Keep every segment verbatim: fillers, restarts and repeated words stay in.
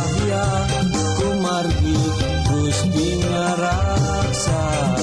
bahya kumargi Gusti ngaraksa.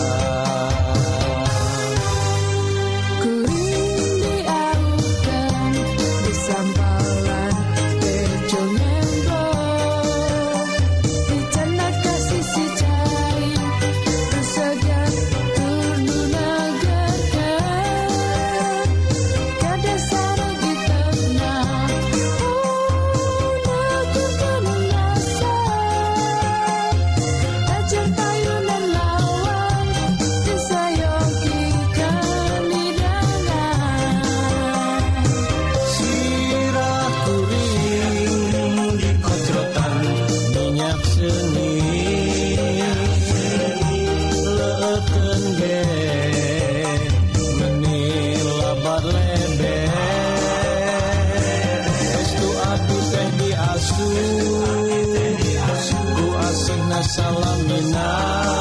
Salamina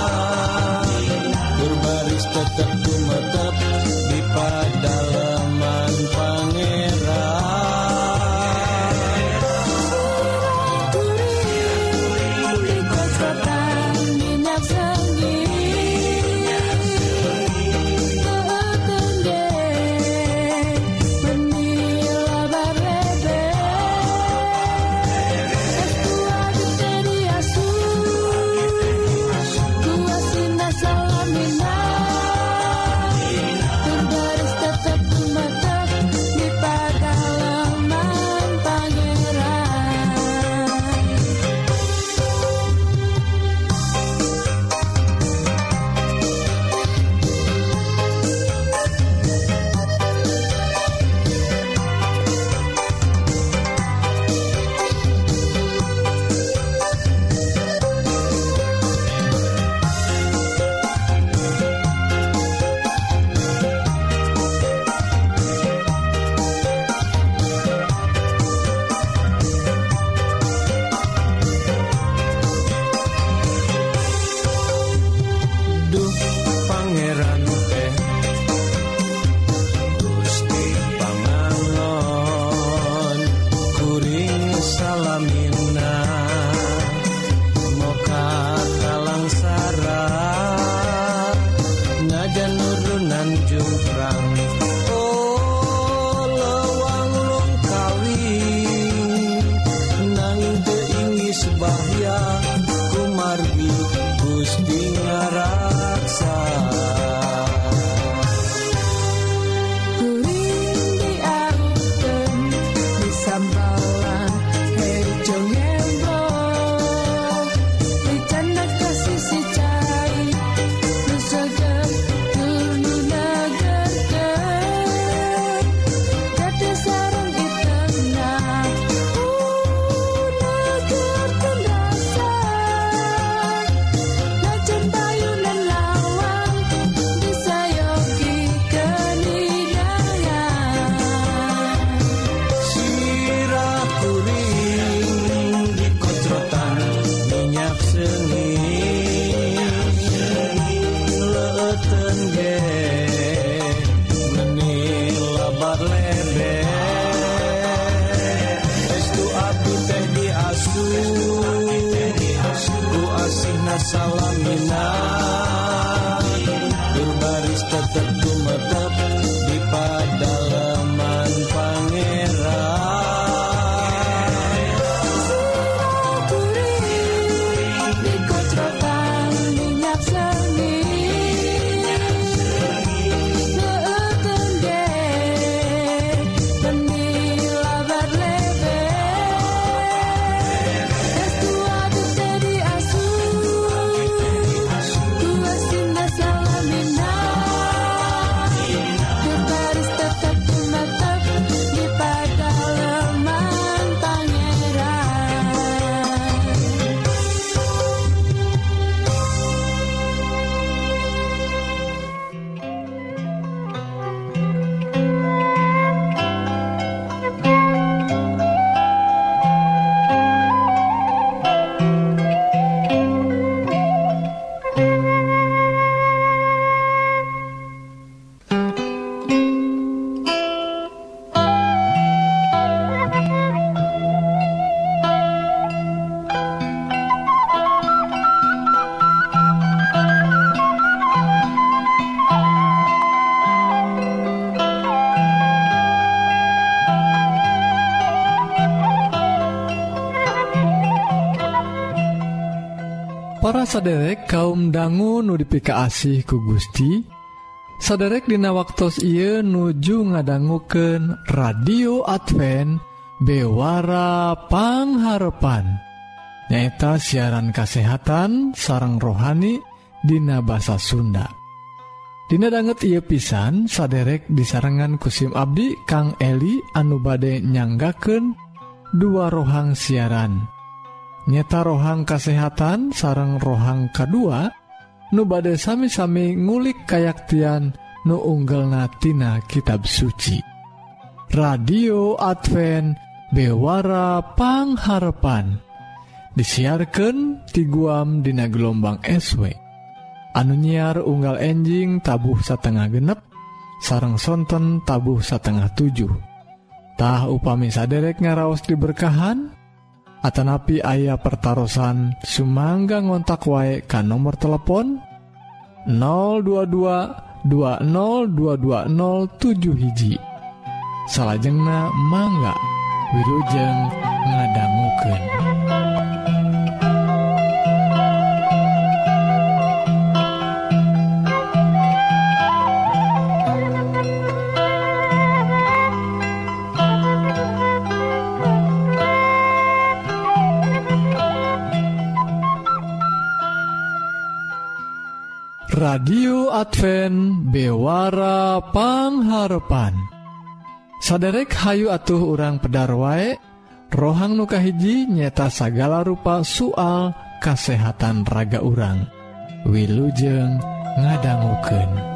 berbaris tetap tumetep di padalaman Pangeran. Di kocotan minyak sengi keutenge menila barebe Salamina berbaris tetap tumetep di padalaman Pangeran. Di kocotan minyak sengi keutenge menila barlebe Estu adu tedi asu Para saderek kaum dangu nu dipikaasih ku Gusti, saderek dina waktos ieu nuju ngadangukeun radio Advent Bewara Pangharepan. Nyaeta siaran kasehatan sareng rohani dina basa Sunda. Dina danget ieu pisan saderek disarengan kusim abdi Kang Eli anu bade nyanggakeun dua rohang siaran. Nyeta rohang kasehatan sareng rohang kedua nu bade sami-sami ngulik kayaktian nu unggelna tina kitab suci. Radio Advent Bewara Pangharepan disiarkeun ti Guam dina gelombang S W. Anu nyiar unggal enjing tabuh satengah genep sareng sonten tabuh satengah tujuh. Tah upami saderek ngaraos diberkahan atanapi aya pertarosan sumangga ngontak wae ka nomor telepon nol dua dua dua nol dua dua nol tujuh hiji. Salajengna mangga wilujeng ngadangukeun. Radio Advent Bewara Pangharepan. Saderek hayu atuh urang pedar wae rohang nu kahiji nyeta sagala rupa soal kasehatan raga urang. Wilujeng ngadangukeun.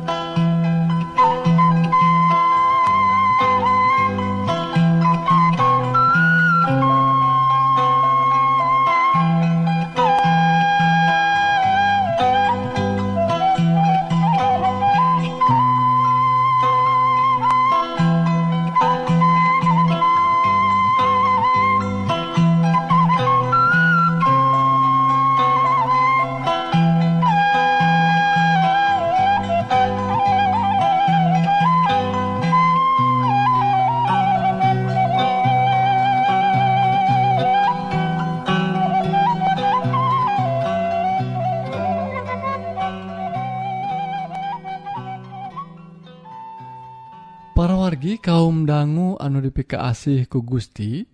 Para wargi kaum dangu anu dipikaasih ku Gusti,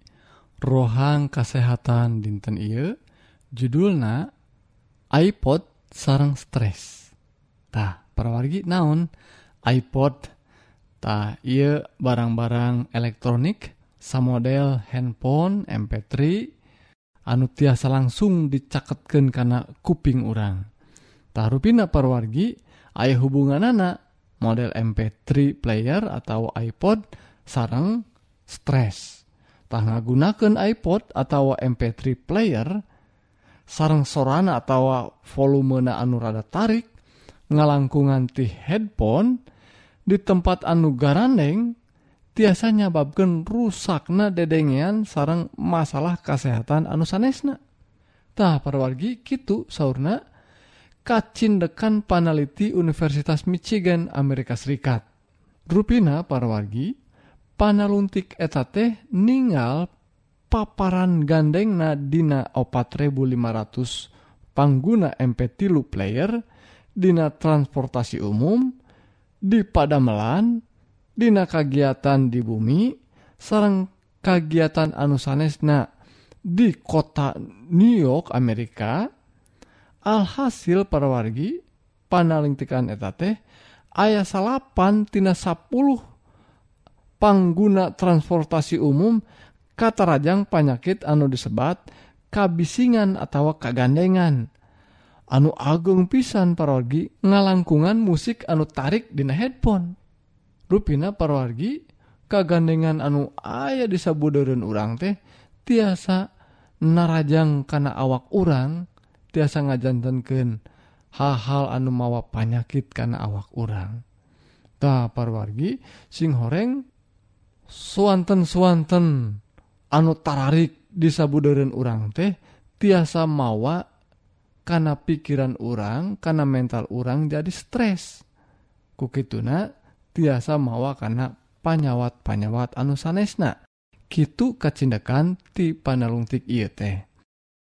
rohang kasehatan dinten ieu judulna iPod sareng stres. Tah, para wargi naon iPod? Tah, ieu barang-barang elektronik samodel handphone M P tiga anu tiasa langsung dicaketkeun kana kuping urang. Tah rupina para wargi aya hubunganana model M P tiga player atau iPod sareng stres. Tah ngagunakeun iPod atau M P tiga player sareng sorana atau volumena anu rada tarik ngalangkungan ti headphone di tempat anu garandeng tiasa nyababkeun rusakna dedengean sareng masalah kesehatan anu sanesna. Tah para wargi kitu saurna kacindekan panaliti Universitas Michigan Amerika Serikat. Rupina para wargi, panaluntik eta teh ninggal paparan gandengna dina opat ribu lima ratus pangguna M P tiga player dina transportasi umum, di padamelan, dina kagiatan di bumi, sareng kagiatan anu sanesna di kota New York Amerika. Alhasil para wargi panalingtikan eta teh aya salapan tina sapuluh pangguna transportasi umum katarajang panyakit anu disebat kabisingan atawa kagandengan. Anu agung pisan para wargi ngalangkungan musik anu tarik dina headphone. Rupina para wargi kagandengan anu aya di sabudeureun urang teh tiasa narajang kana awak urang, tiasa ngajantenkeun hal-hal anu mawa panyakit kana awak urang. Tah para wargi sing horeng suanten-suanten anu tararik di sabudeureun urang teh tiasa mawa kana pikiran urang, kana mental urang jadi stres. Ku kituna tiasa mawa kana panyawat-panyawat anu sanesna. Kitu kacindekan ti panalungtik ieu teh.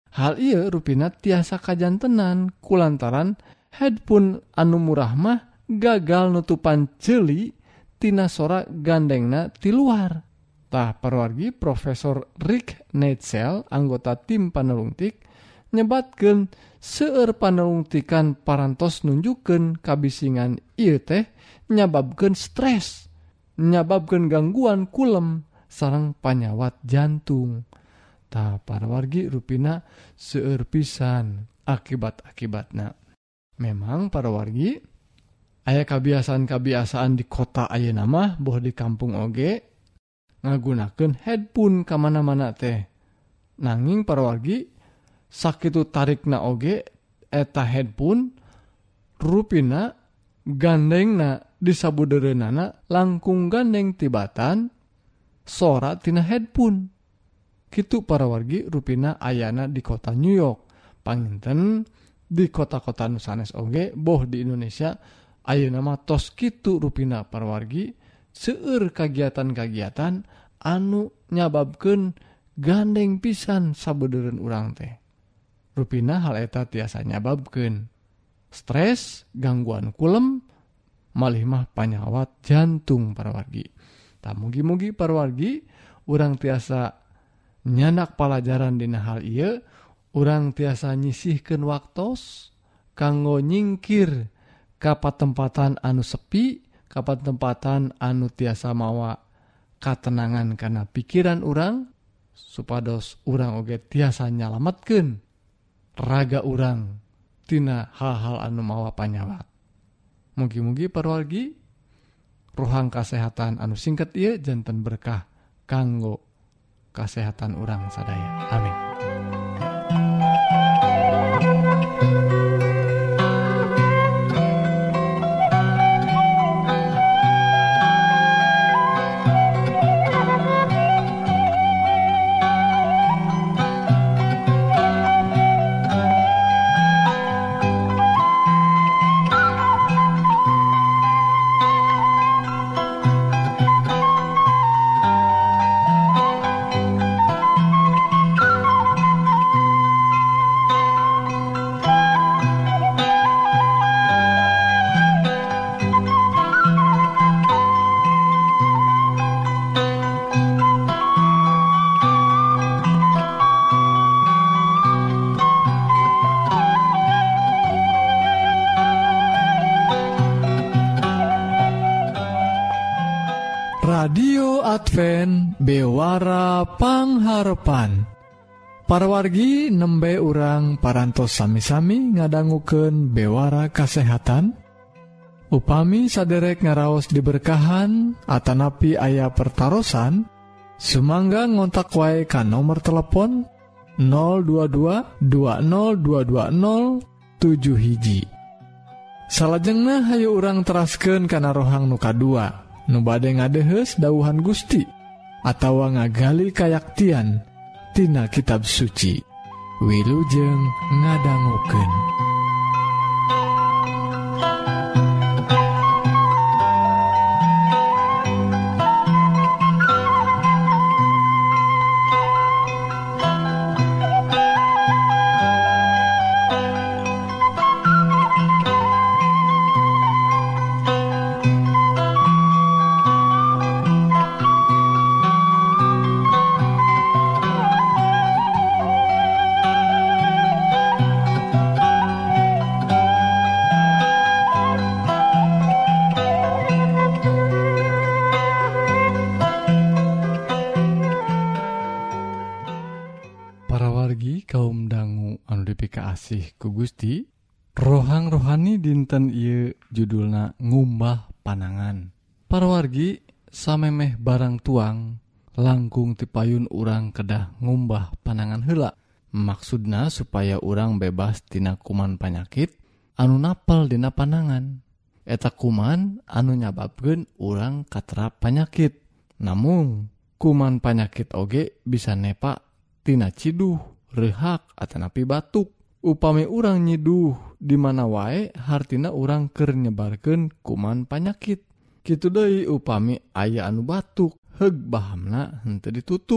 Hal ieu rupina tiasa kajantenan kulantaran headphone anu murah mah gagal nutupan ceuli tina sora gandengna ti luar. Tah parwargi Profesor Rick Netzel anggota tim panelungtik nyebatkeun seueur panelungtikan parantos nunjukkeun kabisingan ieu teh nyababkeun stres, nyababkeun gangguan kulem sareng panyawat jantung. Tah parwargi rupina seueur pisan akibat-akibatna. Memang parwargi aya kebiasaan-kebiasaan di kota ayeuna mah boh di kampung oge ngagunakeun headphone kamana-mana teh. Nanging parwargi sakitu tarikna oge eta headphone rupina gandengna di sabudereunana langkung gandeng tibatan sora tina headphone. Kitu parawargi rupina ayana di kota New York. Panginten di kota-kota nu sanes oge boh di Indonesia ayeuna mah tos kitu rupina parawargi seueur kagiatan-kagiatan anu nyababkeun gandeng pisan sabeudeureun urang teh. Rupina hal eta tiasa nyababkeun stres, gangguan kulem, malih mah panyawat jantung parawargi. Tah mugi-mugi parawargi urang tiasa nyanak pelajaran dina hal ieu, urang tiasa nyisihkeun waktos kanggo nyingkir ka patempatan anu sepi, ka patempatan anu tiasa mawa katenangan kana pikiran urang, supados urang oge tiasa nyalametkeun raga urang tina hal-hal anu mawa panyawat. Mugi-mugi parwargi rohang kasehatan anu singkat ieu janten berkah kanggo kasehatan urang sadaya. Amin. Radio Advent Bewara Pangharepan. Parawargi nembe urang parantos sami-sami ngadangukeun bewara kasehatan. Upami saderek ngaraos diberkahan atanapi aya pertarosan, sumangga ngontak wae ka nomor telepon nol dua dua dua nol dua dua nol tujuh hiji. Salajengna hayu urang teraskeun kana rohang nu kadua. Nu bade ngadehes dawuhan Gusti atawa ngagali kayaktian tina kitab suci. Wilujeng ngadangukeun. Asih ku Gusti, rohang rohani dinten ieu judulna ngumbah panangan. Parawargi samemeh barang tuang langkung tipayun urang kedah ngumbah panangan heula. Maksudna supaya urang bebas tina kuman panyakit anu napel dina panangan. Eta kuman anu nyababkeun urang katerap panyakit. Namun kuman panyakit oge bisa nepa tina ciduh, rehak atanapi batuk. Upami urang nyiduh di mana wae hartina urang keur nyebarkeun kuman panyakit. Kitu deui upami aya anu batuk, heug bahamna henteu ditutup.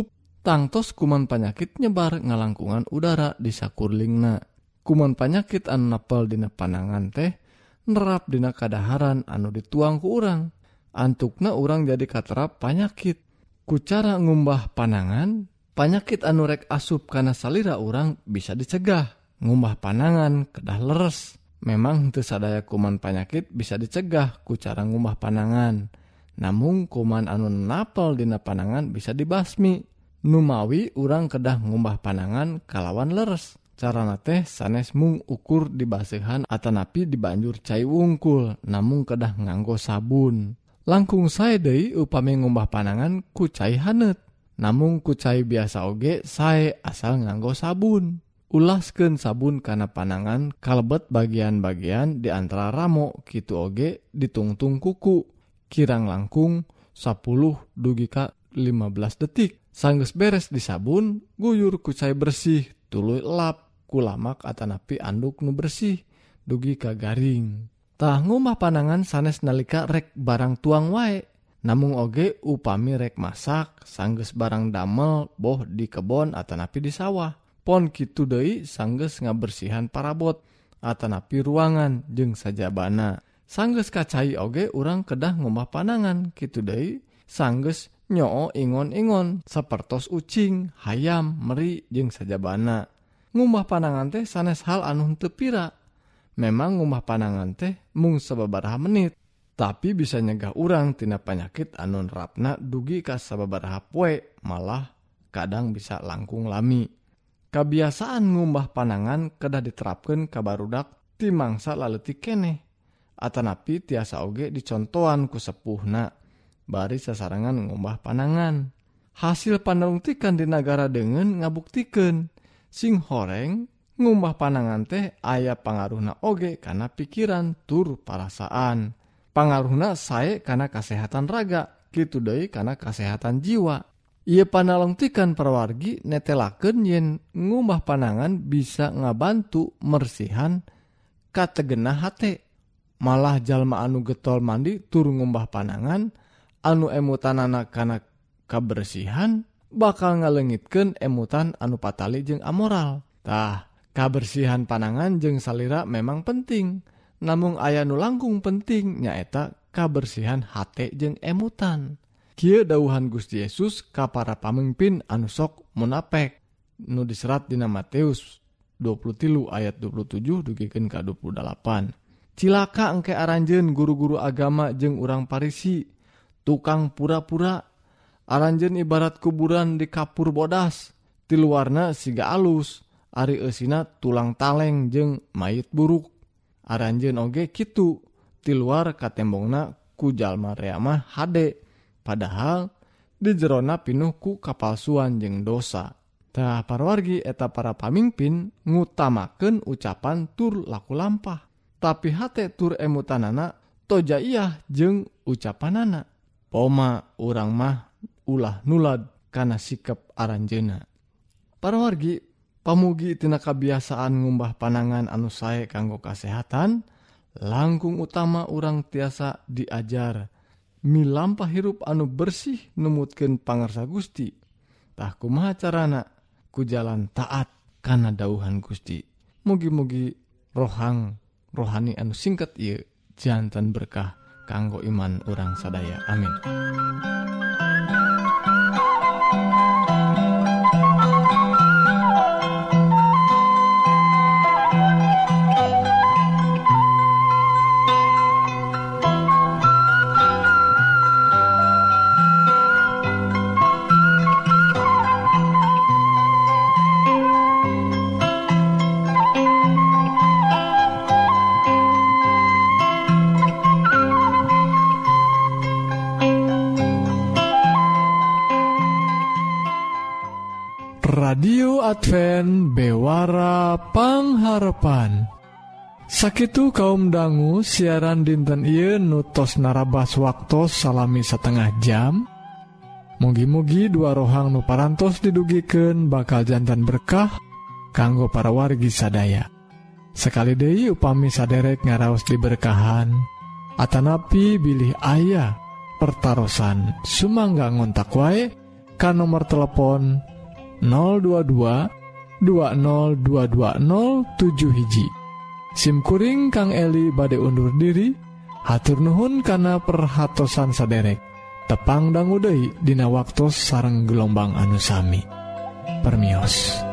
tangtos kuman panyakit nyebar ngalangkungan udara di sakurlingna. Kuman panyakit anu napel dina panangan teh nerap dina kadaharan anu dituang ku urang. Antukna urang jadi katerap panyakit. Ku cara ngumbah panangan, panyakit anu rek asup kana salira urang bisa dicegah. Ngumbah panangan kedah leres. Memang henteu sadaya kuman panyakit bisa dicegah ku cara ngumbah panangan. Namun kuman anu napel dina panangan bisa dibasmi. Numawi urang kedah ngumbah panangan kalawan leres. Carana teh sanes mung ukur dibasihan atanapi dibanjur cai wungkul, namun kedah nganggo sabun. Langkung sae deui upami ngumbah panangan ku cai haneut, namun ku cai biasa oge sae asal nganggo sabun. Ulaskeun sabun kana panangan kalebet bagian-bagian di antara ramo kitu oge ditungtung kuku. Kirang langkung sepuluh dugi ka lima belas detik. Sanggeus beres disabun, guyur ku cai bersih, tuluy elap ku lamak atanapi anduk nu bersih dugi ka garing. Tah ngumbah panangan sanes nalika rek barang tuang wae. Namung oge upami rek masak, sanggeus barang damel boh di kebon atanapi di sawah. Pon kitu deui sanggeus ngabersihan parabot atanapi ruangan jeung sajabana. Sanggeus kacai oge urang kedah ngumbah panangan kitu deui sanggeus nyoo ingon-ingon sapertos ucing, hayam, meri jeung sajabana. Ngumbah panangan teh sanes hal anu henteu pira. Memang ngumbah panangan teh mung sababaraha menit, tapi bisa nyegah urang tina panyakit anu nerapna dugi ka sababaraha poe, malah kadang bisa langkung lami. Kabiasaan ngumbah panangan kedah diterapkeun ka barudak ti mangsa laleutik keneh. Atanapi tiasa oge dicontohan ku sepuhna bari sasarangan ngumbah panangan. Hasil panalungtikan di nagara deungeun ngabuktikeun sing horeng ngumbah panangan teh aya pangaruhna oge kana pikiran tur parasaan. Pangaruhna sae kana kasehatan raga, kitu deui kana kasehatan jiwa. Ieu panalungtikan parawargi netelakeun yen ngumbah panangan bisa ngabantu mersihan kategenah hate. Malah jalma anu getol mandi tur ngumbah panangan anu emutanana kana kabersihan bakal ngaleungitkeun emutan anu patali jeung amoral. Tah, kabersihan panangan jeung salira memang penting, namun aya nu langkung penting nyaeta kabersihan hate jeung emutan. Kieu dawuhan Gusti Yesus ka para pamimpin anu sok munapek nu diserat dina Matius dua puluh tiga ayat dua puluh tujuh dugikeun ka dua puluh delapan. Cilaka engke aranjeun guru-guru agama jeung urang Parisi, tukang pura-pura. Aranjeun ibarat kuburan di kapur bodas, ti luarna siga alus, ari eusina tulang taleng jeung mayit buruk. Aranjeun oge kitu, ti luar katembongna ku jalma rea mah hade, padahal di jerona pinuh ku kapalsuan jeung dosa. Tah parawargi eta para pamimpin ngutamakeun ucapan tur laku lampah, tapi hate tur emutanana tojaiyah jeung ucapanana. Poma urang mah ulah nulad kana sikap aranjeuna. Parawargi pamugi tina kabiasaan ngumbah panangan anu sae kanggo kasehatan, langkung utama urang tiasa diajar milampah hirup anu bersih numutkeun pangarsa Gusti. Tah kumaha carana? Ku jalan taat kana dawuhan Gusti. Mugi-mugi rohang rohani anu singkat ieu janten berkah kanggo iman urang sadaya. Amin. Radio Advent Bewara Pangharapan. Sakitu kaum dangu siaran dinten ieu nutos narabas waktos salami setengah jam. Mugi-mugi dua rohang nu parantos didugikeun bakal jantan berkah kanggo para wargi sadaya. Sekali deui upami saderek ngaraos diberkahan atanapi bilih aya pertarosan sumangga ngontak wae ka nomor telepon nol dua dua dua nol dua dua nol tujuh hiji. Simkuring Kang Eli bade undur diri. Hatur nuhun kana perhatosan saderek. Tepang dangu deui dina waktos sareng gelombang anu sami. Permios.